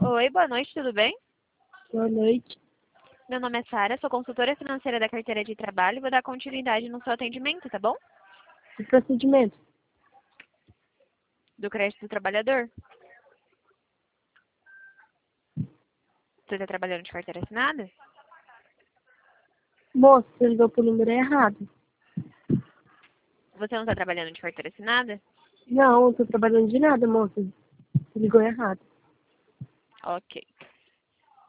Oi, boa noite, tudo bem? Boa noite. Meu nome é Sara, sou consultora financeira da carteira de trabalho e vou dar continuidade no seu atendimento, tá bom? O procedimento? Do crédito do trabalhador. Você está trabalhando de carteira assinada? Moço, você ligou pro número errado. Você não está trabalhando de carteira assinada? Não, não tô trabalhando de nada, moça. Você ligou errado. Ok.